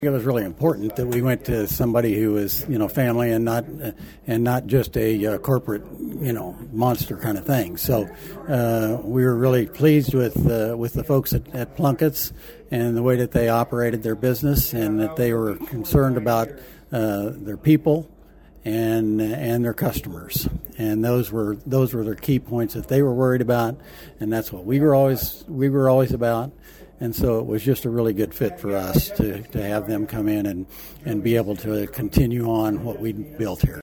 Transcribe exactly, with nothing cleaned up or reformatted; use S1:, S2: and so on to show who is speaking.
S1: It was really important that we went to somebody who was, you know, family and not uh, and not just a uh, corporate, you know, monster kind of thing. So uh, we were really pleased with uh, with the folks at, at Plunkett's and the way that they operated their business, and that they were concerned about uh, their people and and their customers. And those were those were their key points that they were worried about, and that's what we were always we were always about. And so it was just a really good fit for us to, to have them come in and, and be able to continue on what we built here.